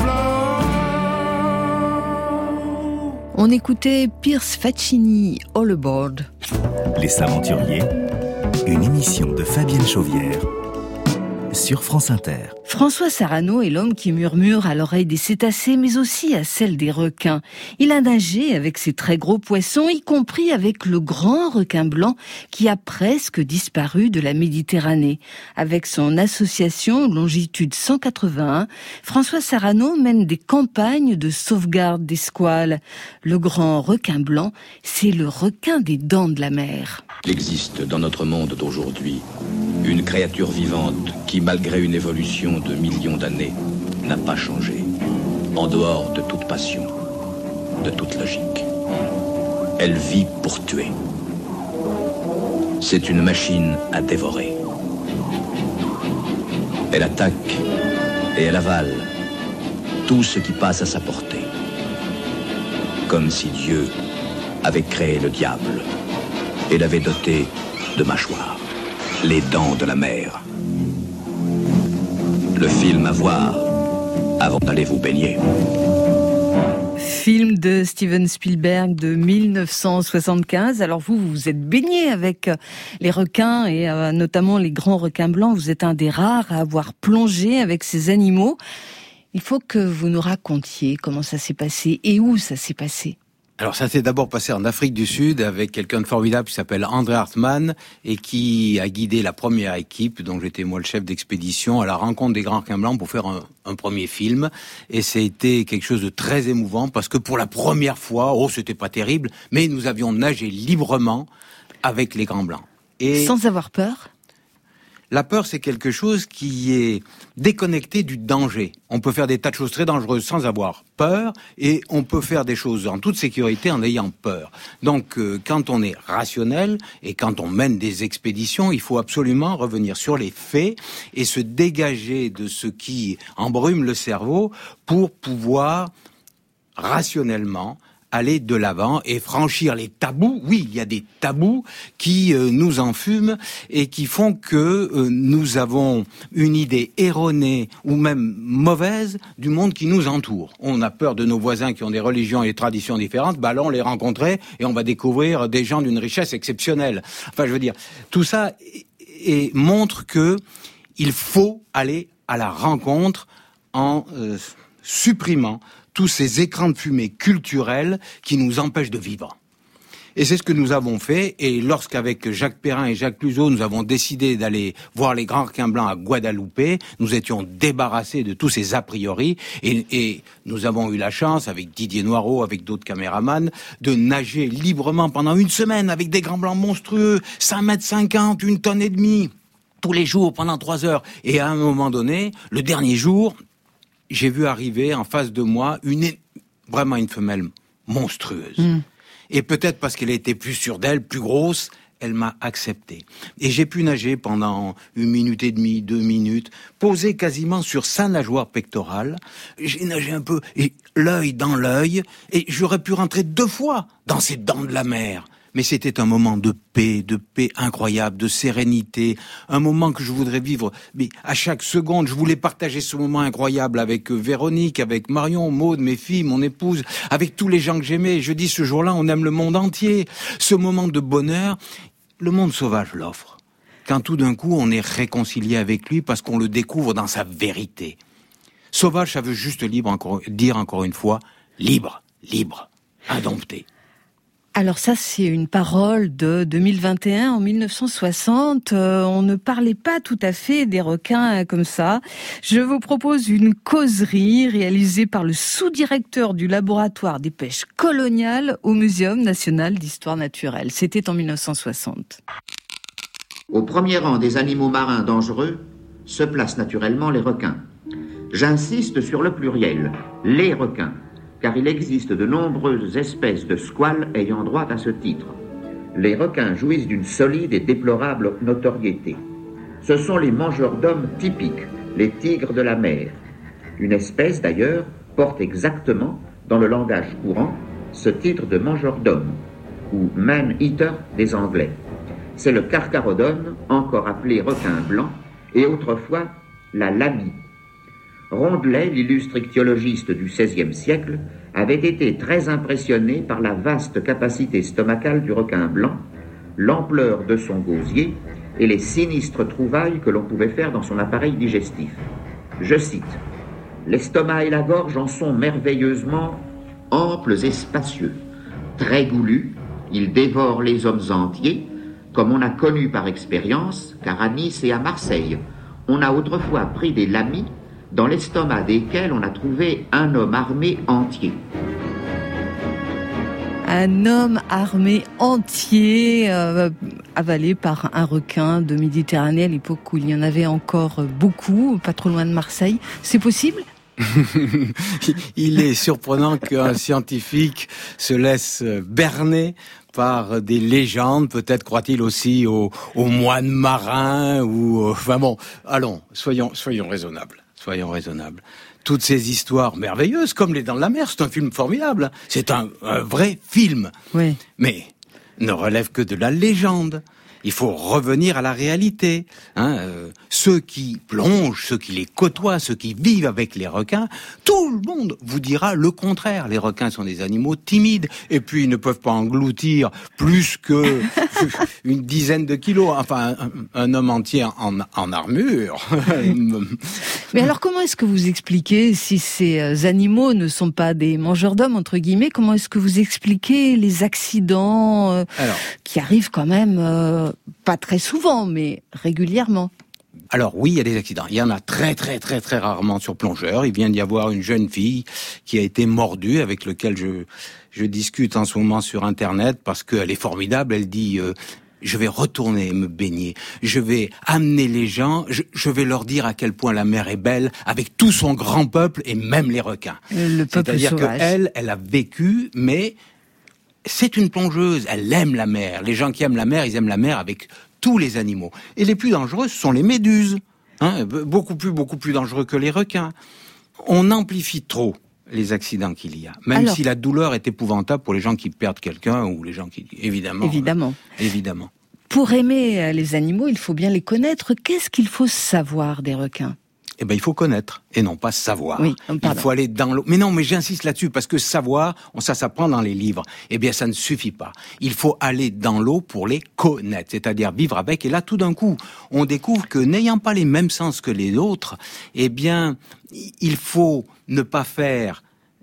blow. On écoutait Pierce Faccini, All Aboard. Les Aventuriers, une émission de Fabienne Chauvière sur France Inter. François Sarano est l'homme qui murmure à l'oreille des cétacés, mais aussi à celle des requins. Il a nagé avec ces très gros poissons, y compris avec le grand requin blanc qui a presque disparu de la Méditerranée. Avec son association Longitude 181, François Sarano mène des campagnes de sauvegarde des squales. Le grand requin blanc, c'est le requin des dents de la mer. Il existe dans notre monde d'aujourd'hui une créature vivante qui, malgré une évolution de millions d'années, n'a pas changé, en dehors de toute passion, de toute logique. Elle vit pour tuer. C'est une machine à dévorer. Elle attaque et elle avale tout ce qui passe à sa portée. Comme si Dieu avait créé le diable et l'avait doté de mâchoires, les dents de la mer. Le film à voir avant d'aller vous baigner. Film de Steven Spielberg de 1975. Alors vous vous êtes baigné avec les requins et notamment les grands requins blancs. Vous êtes un des rares à avoir plongé avec ces animaux. Il faut que vous nous racontiez comment ça s'est passé et où ça s'est passé. Alors ça s'est d'abord passé en Afrique du Sud avec quelqu'un de formidable qui s'appelle André Hartmann et qui a guidé la première équipe, dont j'étais moi le chef d'expédition, à la rencontre des grands requins blancs pour faire un premier film. Et c'était quelque chose de très émouvant parce que pour la première fois, c'était pas terrible, mais nous avions nagé librement avec les grands blancs. Et sans avoir peur ? La peur, c'est quelque chose qui est déconnecté du danger. On peut faire des tas de choses très dangereuses sans avoir peur, et on peut faire des choses en toute sécurité en ayant peur. Donc, quand on est rationnel et quand on mène des expéditions, il faut absolument revenir sur les faits et se dégager de ce qui embrume le cerveau pour pouvoir rationnellement aller de l'avant et franchir les tabous. Oui, il y a des tabous qui nous enfument et qui font que nous avons une idée erronée ou même mauvaise du monde qui nous entoure. On a peur de nos voisins qui ont des religions et des traditions différentes. Là, on les rencontrait et on va découvrir des gens d'une richesse exceptionnelle. Enfin, je veux dire, tout ça montre que il faut aller à la rencontre en supprimant tous ces écrans de fumée culturels qui nous empêchent de vivre. Et c'est ce que nous avons fait, et lorsqu'avec Jacques Perrin et Jacques Cluzot, nous avons décidé d'aller voir les grands requins blancs à Guadeloupe, nous étions débarrassés de tous ces a priori, et nous avons eu la chance, avec Didier Noireau, avec d'autres caméramans, de nager librement pendant une semaine avec des grands blancs monstrueux, 5,50 m, 1,5 tonnes, tous les jours, pendant 3 heures. Et à un moment donné, le dernier jour, j'ai vu arriver en face de moi vraiment une femelle monstrueuse. Et peut-être parce qu'elle était plus sûre d'elle, plus grosse, elle m'a accepté. Et j'ai pu nager pendant 1 minute et demie, 2 minutes, posé quasiment sur sa nageoire pectorale. J'ai nagé un peu, et l'œil dans l'œil, et j'aurais pu rentrer 2 fois dans ces dents de la mer. Mais c'était un moment de paix incroyable, de sérénité, un moment que je voudrais vivre. Mais à chaque seconde, je voulais partager ce moment incroyable avec Véronique, avec Marion, Maude, mes filles, mon épouse, avec tous les gens que j'aimais. Je dis, ce jour-là, on aime le monde entier. Ce moment de bonheur, le monde sauvage l'offre. Quand tout d'un coup, on est réconcilié avec lui parce qu'on le découvre dans sa vérité. Sauvage, ça veut juste dire encore une fois, libre, indompté. Alors ça, c'est une parole de 2021. En 1960, on ne parlait pas tout à fait des requins comme ça. Je vous propose une causerie réalisée par le sous-directeur du laboratoire des pêches coloniales au Muséum national d'histoire naturelle. C'était en 1960. Au premier rang des animaux marins dangereux se placent naturellement les requins. J'insiste sur le pluriel, les requins, car il existe de nombreuses espèces de squales ayant droit à ce titre. Les requins jouissent d'une solide et déplorable notoriété. Ce sont les mangeurs d'hommes typiques, les tigres de la mer. Une espèce, d'ailleurs, porte exactement, dans le langage courant, ce titre de mangeur d'hommes, ou man-eater des Anglais. C'est le carcharodon, encore appelé requin blanc, et autrefois la lamie. Rondelet, l'illustre ichthyologiste du XVIe siècle, avait été très impressionné par la vaste capacité stomacale du requin blanc, l'ampleur de son gosier et les sinistres trouvailles que l'on pouvait faire dans son appareil digestif. Je cite, « L'estomac et la gorge en sont merveilleusement amples et spacieux. Très goulus, ils dévorent les hommes entiers, comme on a connu par expérience, car à Nice et à Marseille, on a autrefois pris des lamies dans l'estomac desquels on a trouvé un homme armé entier. » Un homme armé entier, avalé par un requin de Méditerranée à l'époque où il y en avait encore beaucoup, pas trop loin de Marseille. C'est possible ? Il est surprenant qu'un scientifique se laisse berner par des légendes, peut-être croit-il aussi aux moines marins ou enfin bon, allons, soyons raisonnables. Soyons raisonnables. Toutes ces histoires merveilleuses, comme Les Dents de la Mer, c'est un film formidable. C'est un vrai film. Oui. Mais ne relève que de la légende. Il faut revenir à la réalité. Ceux qui plongent, ceux qui les côtoient, ceux qui vivent avec les requins, tout le monde vous dira le contraire. Les requins sont des animaux timides, et puis ils ne peuvent pas engloutir plus que une dizaine de kilos. Enfin, un homme entier en armure. Mais alors, comment est-ce que vous expliquez, si ces animaux ne sont pas des mangeurs d'hommes, entre guillemets, comment est-ce que vous expliquez les accidents qui arrivent quand même pas très souvent, mais régulièrement? Alors oui, il y a des accidents. Il y en a très rarement sur plongeur. Il vient d'y avoir une jeune fille qui a été mordue, avec laquelle je discute en ce moment sur Internet, parce qu'elle est formidable. Elle dit je vais retourner me baigner. Je vais amener les gens. Je vais leur dire à quel point la mer est belle, avec tout son grand peuple et même les requins. Le peuple C'est-à-dire sauvage. elle a vécu, mais c'est une plongeuse, elle aime la mer. Les gens qui aiment la mer, ils aiment la mer avec tous les animaux. Et les plus dangereux, ce sont les méduses. Beaucoup plus dangereux que les requins. On amplifie trop les accidents qu'il y a. Même si la douleur est épouvantable pour les gens qui perdent quelqu'un ou les gens qui... Évidemment. Pour aimer les animaux, il faut bien les connaître. Qu'est-ce qu'il faut savoir des requins ? Eh ben, il faut connaître et non pas savoir. Oui, il faut aller dans l'eau. Mais non, mais j'insiste là-dessus parce que savoir, ça s'apprend dans les livres. Eh bien, ça ne suffit pas. Il faut aller dans l'eau pour les connaître, c'est-à-dire vivre avec. Et là, tout d'un coup, on découvre que n'ayant pas les mêmes sens que les autres, eh bien, il faut ne pas faire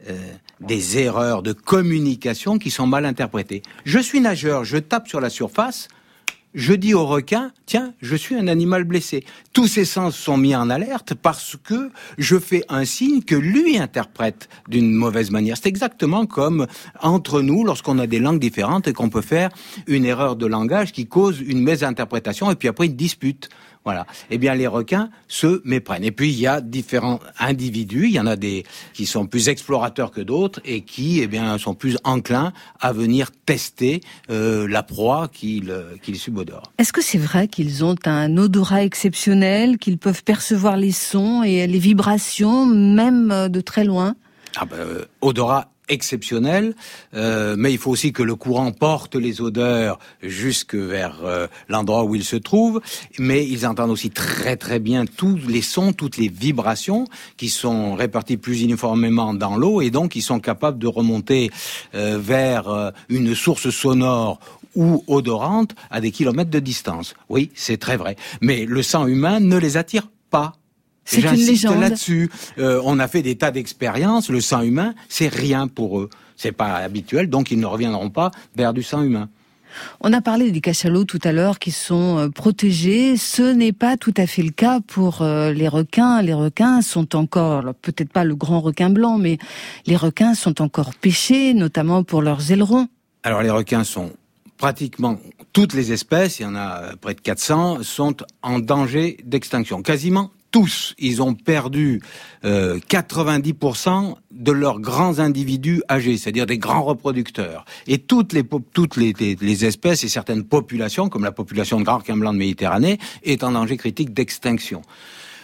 des erreurs de communication qui sont mal interprétées. Je suis nageur, je tape sur la surface, je dis au requin, tiens, je suis un animal blessé. Tous ses sens sont mis en alerte parce que je fais un signe que lui interprète d'une mauvaise manière. C'est exactement comme entre nous, lorsqu'on a des langues différentes et qu'on peut faire une erreur de langage qui cause une mésinterprétation et puis après une dispute. Voilà. Eh bien, les requins se méprennent. Et puis, il y a différents individus. Il y en a des qui sont plus explorateurs que d'autres et qui, eh bien, sont plus enclins à venir tester la proie qu'ils subodorent. Est-ce que c'est vrai qu'ils ont un odorat exceptionnel, qu'ils peuvent percevoir les sons et les vibrations, même de très loin ? Odorat exceptionnel, mais il faut aussi que le courant porte les odeurs jusque vers l'endroit où ils se trouvent, mais ils entendent aussi très très bien tous les sons, toutes les vibrations qui sont réparties plus uniformément dans l'eau et donc ils sont capables de remonter vers une source sonore ou odorante à des kilomètres de distance. Oui, c'est très vrai, mais le sang humain ne les attire pas. C'est une légende. Là-dessus. On a fait des tas d'expériences. Le sang humain, c'est rien pour eux. C'est pas habituel, donc ils ne reviendront pas vers du sang humain. On a parlé des cachalots tout à l'heure qui sont protégés. Ce n'est pas tout à fait le cas pour les requins. Les requins sont encore, alors peut-être pas le grand requin blanc, mais les requins sont encore pêchés, notamment pour leurs ailerons. Alors les requins sont pratiquement toutes les espèces, il y en a près de 400, sont en danger d'extinction. Quasiment tous, ils ont perdu 90% de leurs grands individus âgés, c'est-à-dire des grands reproducteurs. Et toutes les espèces et certaines populations, comme la population de grand requin blanc de Méditerranée, est en danger critique d'extinction. Pourquoi ?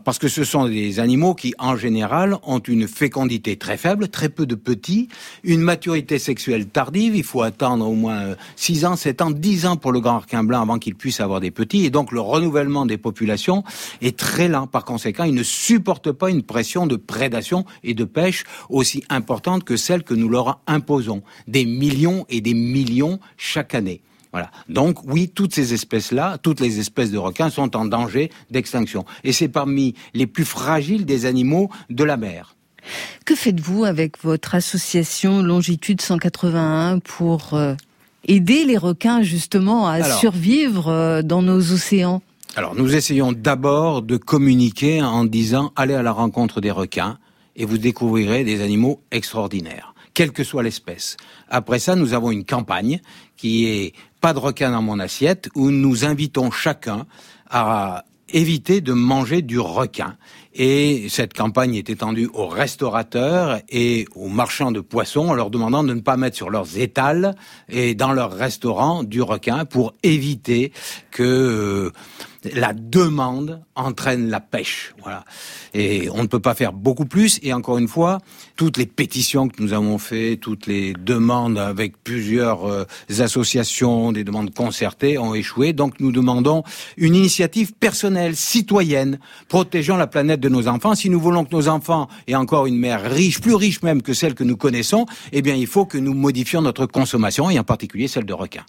Parce que ce sont des animaux qui, en général, ont une fécondité très faible, très peu de petits, une maturité sexuelle tardive, il faut attendre au moins 6 ans, 7 ans, 10 ans pour le grand requin blanc avant qu'il puisse avoir des petits, et donc le renouvellement des populations est très lent. Par conséquent, ils ne supportent pas une pression de prédation et de pêche aussi importante que celle que nous leur imposons. Des millions et des millions chaque année. Voilà. Donc oui, toutes ces espèces-là, toutes les espèces de requins sont en danger d'extinction. Et c'est parmi les plus fragiles des animaux de la mer. Que faites-vous avec votre association Longitude 181 pour aider les requins justement à survivre dans nos océans ? Alors nous essayons d'abord de communiquer en disant « Allez à la rencontre des requins et vous découvrirez des animaux extraordinaires ». Quelle que soit l'espèce. Après ça, nous avons une campagne qui est « Pas de requin dans mon assiette » où nous invitons chacun à éviter de manger du requin. Et cette campagne est étendue aux restaurateurs et aux marchands de poissons en leur demandant de ne pas mettre sur leurs étals et dans leurs restaurants du requin pour éviter que la demande entraîne la pêche. Voilà. Et on ne peut pas faire beaucoup plus. Et encore une fois, toutes les pétitions que nous avons faites, toutes les demandes avec plusieurs associations, des demandes concertées ont échoué. Donc nous demandons une initiative personnelle, citoyenne, protégeant la planète de nos enfants. Si nous voulons que nos enfants aient encore une mer riche, plus riche même que celle que nous connaissons, eh bien il faut que nous modifions notre consommation et en particulier celle de requins.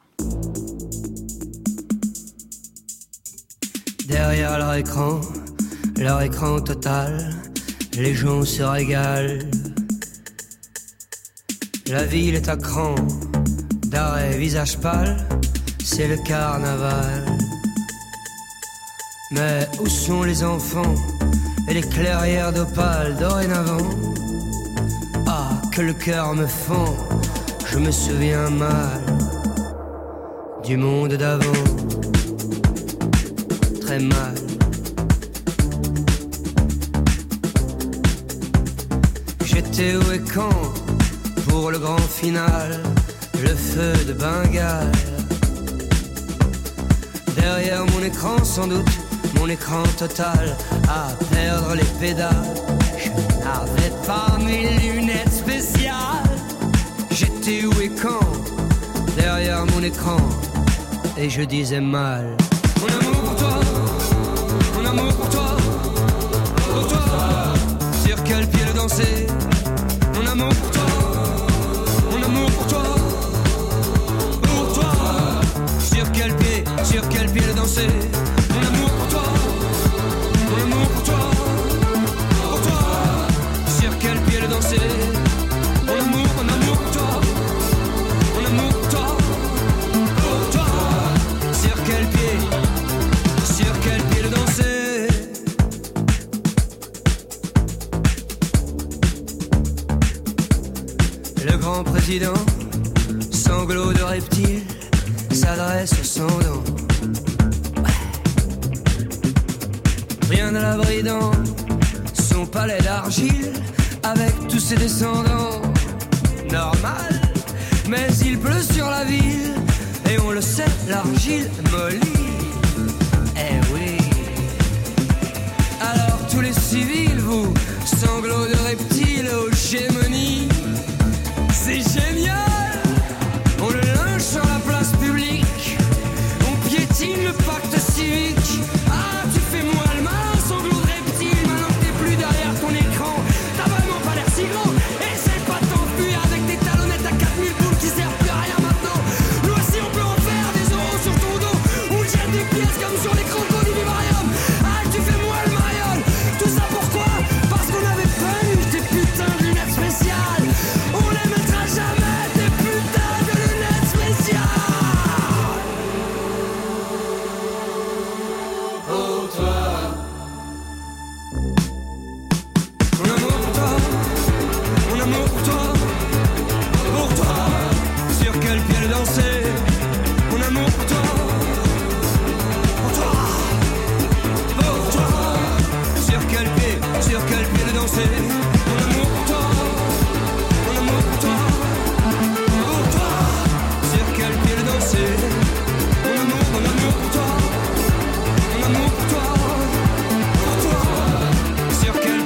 Derrière leur écran total, les gens se régalent. La ville est à cran, d'arrêt, visage pâle, c'est le carnaval. Mais où sont les enfants et les clairières d'opale dorénavant? Ah, que le cœur me fend, je me souviens mal du monde d'avant. Très mal. J'étais où et quand pour le grand final, le feu de Bengale. Derrière mon écran sans doute, mon écran total, à perdre les pédales. Je n'avais pas mes lunettes spéciales. J'étais où et quand derrière mon écran, et je disais mal. Mon amour pour toi, mon amour pour toi, sur quel pied le danser? Mon amour pour toi, mon amour pour toi, sur quel pied le danser? Mon amour pour toi, mon amour pour toi, sur quel pied le danser? président, sanglot de reptile, s'adresse aux sans-dents. Rien à l'abri dans son palais d'argile, avec tous ses descendants. Normal, mais il pleut sur la ville, et on le sait, l'argile mollit. Eh oui. Alors tous les civils, vous, sanglots de reptiles aux gémonies, c'est génial. On le lynche sur la place publique, on piétine le pacte civique. Ah, tu fais moi le mal, sanglot de reptile, maintenant que t'es plus derrière ton écran, t'as vraiment pas l'air si grand. Essaye pas de t'enfuir avec des talonnettes à 4000 boules qui servent plus à rien maintenant. Nous aussi on peut en faire des euros sur ton dos, ou jette des pièces comme sur les crocos du vivarium. Ah, tu fais moi le mariole. Tout ça pourquoi? Parce qu'on avait pas eu tes putains de lunettes spéciales. On les mettra jamais, tes putains de lunettes spéciales. Pour toi, mon amour pour toi, mon amour pour toi, pour toi, sur quel pied le danser, mon amour pour toi, pour toi, pour toi, sur quel pied le danser, mon amour pour toi, mon amour pour toi, pour toi, sur quel pied le danser, mon amour pour toi, mon amour pour toi, pour toi, sur quel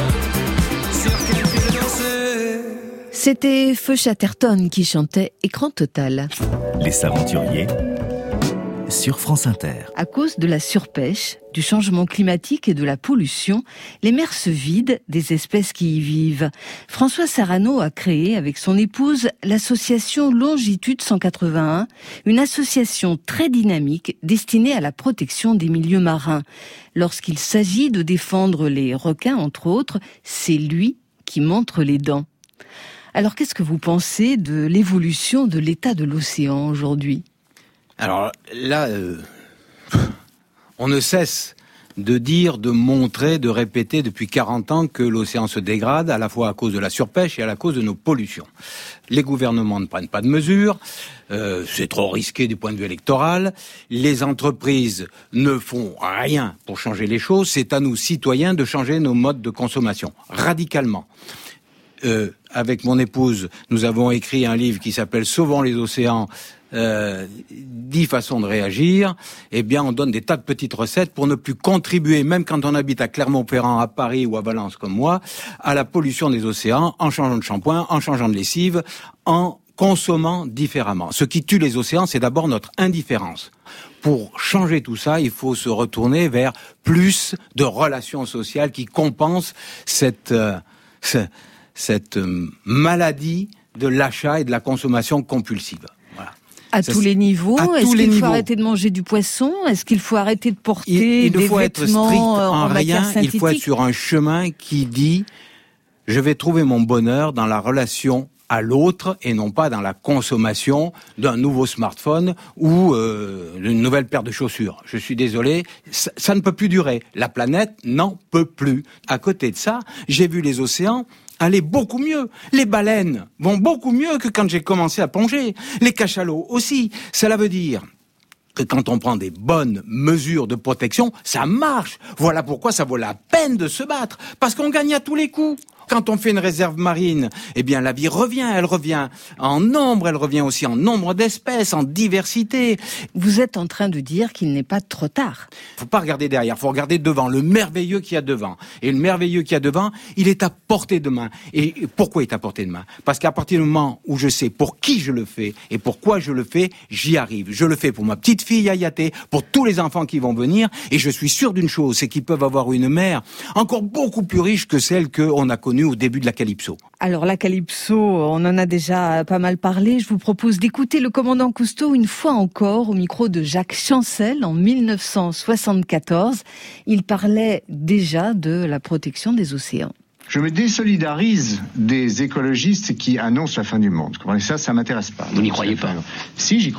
pied le danser. C'était Feu Chatterton qui chantait Écran total. Les Aventuriers sur France Inter. À cause de la surpêche, du changement climatique et de la pollution, les mers se vident des espèces qui y vivent. François Sarano a créé avec son épouse l'association Longitude 181, une association très dynamique destinée à la protection des milieux marins. Lorsqu'il s'agit de défendre les requins, entre autres, c'est lui qui montre les dents. Alors qu'est-ce que vous pensez de l'évolution de l'état de l'océan aujourd'hui ? Alors là, on ne cesse de dire, de montrer, de répéter depuis 40 ans que l'océan se dégrade, à la fois à cause de la surpêche et à la cause de nos pollutions. Les gouvernements ne prennent pas de mesures, c'est trop risqué du point de vue électoral, les entreprises ne font rien pour changer les choses, c'est à nous, citoyens, de changer nos modes de consommation, radicalement. Avec mon épouse, nous avons écrit un livre qui s'appelle « Sauvons les océans », 10 façons de réagir. Eh bien, on donne des tas de petites recettes pour ne plus contribuer, même quand on habite à Clermont-Ferrand, à Paris ou à Valence comme moi, à la pollution des océans, en changeant de shampoing, en changeant de lessive, en consommant différemment. Ce qui tue les océans, c'est d'abord notre indifférence. Pour changer tout ça, il faut se retourner vers plus de relations sociales qui compensent cette maladie de l'achat et de la consommation compulsive. Voilà. À tous les niveaux. Est-ce qu'il faut arrêter de manger du poisson ? Est-ce qu'il faut arrêter de porter des vêtements en matière synthétique ? Il faut être sur un chemin qui dit « Je vais trouver mon bonheur dans la relation à l'autre et non pas dans la consommation d'un nouveau smartphone ou d'une nouvelle paire de chaussures. Je suis désolé, ça ne peut plus durer. La planète n'en peut plus. À côté de ça, j'ai vu les océans aller beaucoup mieux. Les baleines vont beaucoup mieux que quand j'ai commencé à plonger. Les cachalots aussi. Cela veut dire que quand on prend des bonnes mesures de protection, ça marche. Voilà pourquoi ça vaut la peine de se battre. Parce qu'on gagne à tous les coups. Quand on fait une réserve marine, eh bien la vie revient, elle revient en nombre, elle revient aussi en nombre d'espèces, en diversité. Vous êtes en train de dire qu'il n'est pas trop tard. Faut pas regarder derrière, faut regarder devant, le merveilleux qu'il y a devant. Et le merveilleux qu'il y a devant, il est à portée de main. Et pourquoi il est à portée de main ? Parce qu'à partir du moment où je sais pour qui je le fais et pourquoi je le fais, j'y arrive. Je le fais pour ma petite fille Ayaté, pour tous les enfants qui vont venir, et je suis sûr d'une chose, c'est qu'ils peuvent avoir une mère encore beaucoup plus riche que celle qu'on a connue au début de la Calypso. Alors la Calypso, on en a déjà pas mal parlé. Je vous propose d'écouter le commandant Cousteau une fois encore au micro de Jacques Chancel en 1974. Il parlait déjà de la protection des océans. Je me désolidarise des écologistes qui annoncent la fin du monde. Vous comprenez ça m'intéresse pas. Vous n'y croyez pas ? Si, j'y crois.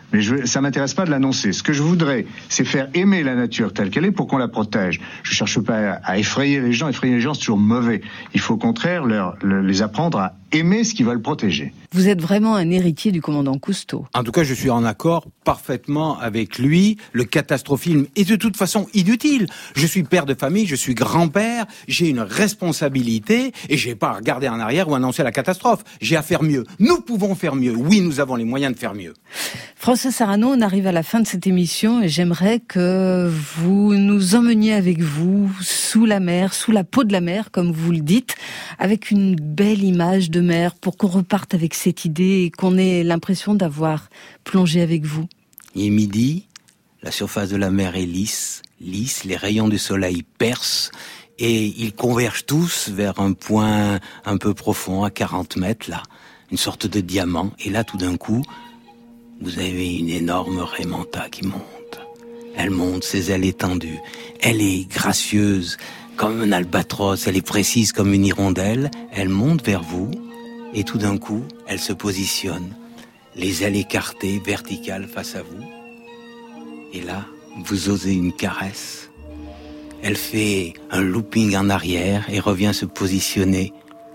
Mais ça m'intéresse pas de l'annoncer. Ce que je voudrais, c'est faire aimer la nature telle qu'elle est pour qu'on la protège. Je cherche pas à effrayer les gens. Effrayer les gens, c'est toujours mauvais. Il faut au contraire les apprendre à aimer ce qu'ils veulent protéger. Vous êtes vraiment un héritier du commandant Cousteau. En tout cas, je suis en accord parfaitement avec lui. Le catastrophisme est de toute façon inutile. Je suis père de famille, je suis grand-père, j'ai une responsabilité et j'ai pas à regarder en arrière ou annoncer la catastrophe. J'ai à faire mieux. Nous pouvons faire mieux. Oui, nous avons les moyens de faire mieux. François Sarano, on arrive à la fin de cette émission et j'aimerais que vous nous emmeniez avec vous sous la mer, sous la peau de la mer, comme vous le dites, avec une belle image de mer pour qu'on reparte avec cette idée et qu'on ait l'impression d'avoir plongé avec vous. Il est midi, la surface de la mer est lisse, les rayons du soleil percent et ils convergent tous vers un point un peu profond, à 40 mètres, là, une sorte de diamant. Et là, tout d'un coup, vous avez une énorme raie manta qui monte. Elle monte, ses ailes étendues. Elle est gracieuse comme un albatros, elle est précise comme une hirondelle. Elle monte vers vous et tout d'un coup, elle se positionne, les ailes écartées, verticales face à vous. Et là, vous osez une caresse. Elle fait un looping en arrière et revient se positionner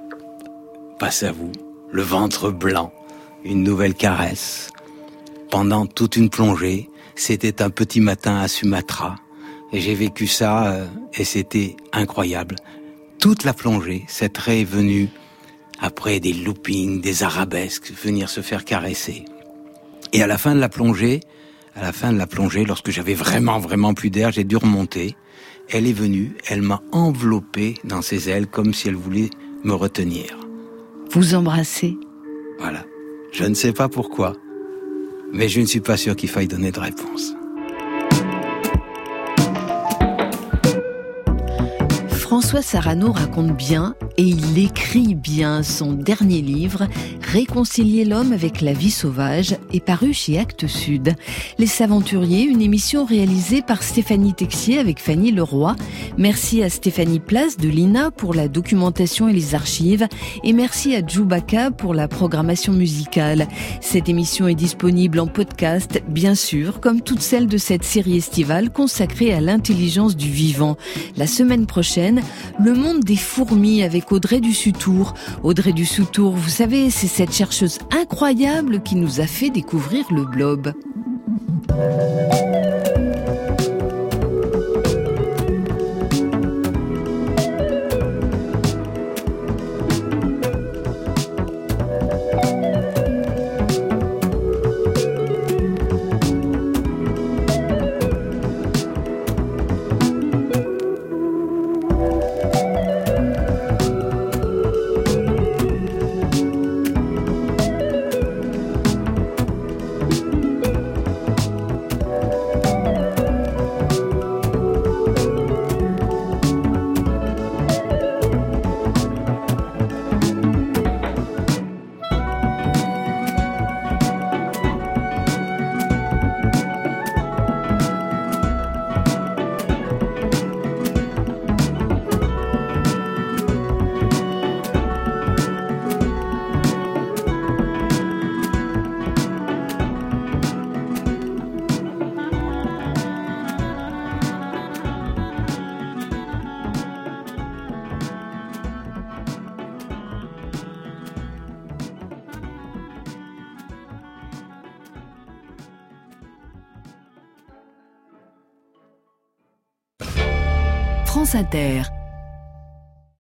face à vous, le ventre blanc, une nouvelle caresse. Pendant toute une plongée, c'était un petit matin à Sumatra. Et j'ai vécu ça et c'était incroyable. Toute la plongée, cette raie est venue après des loopings, des arabesques, venir se faire caresser. Et à la fin de la plongée, lorsque j'avais vraiment plus d'air, j'ai dû remonter. Elle est venue, elle m'a enveloppé dans ses ailes comme si elle voulait me retenir. Vous embrasser. Voilà. Je ne sais pas pourquoi, mais je ne suis pas sûr qu'il faille donner de réponse. François Sarano raconte bien et il écrit bien. Son dernier livre, Réconcilier l'homme avec la vie sauvage, est paru chez Actes Sud. Les Saventuriers, une émission réalisée par Stéphanie Texier avec Fanny Leroy. Merci à Stéphanie Place de l'INA pour la documentation et les archives. Et merci à Djoubaka pour la programmation musicale. Cette émission est disponible en podcast, bien sûr, comme toutes celles de cette série estivale consacrée à l'intelligence du vivant. La semaine prochaine, le monde des fourmis avec Audrey Dussutour. Audrey Dussutour, vous savez, c'est cette chercheuse incroyable qui nous a fait découvrir le blob. France Inter.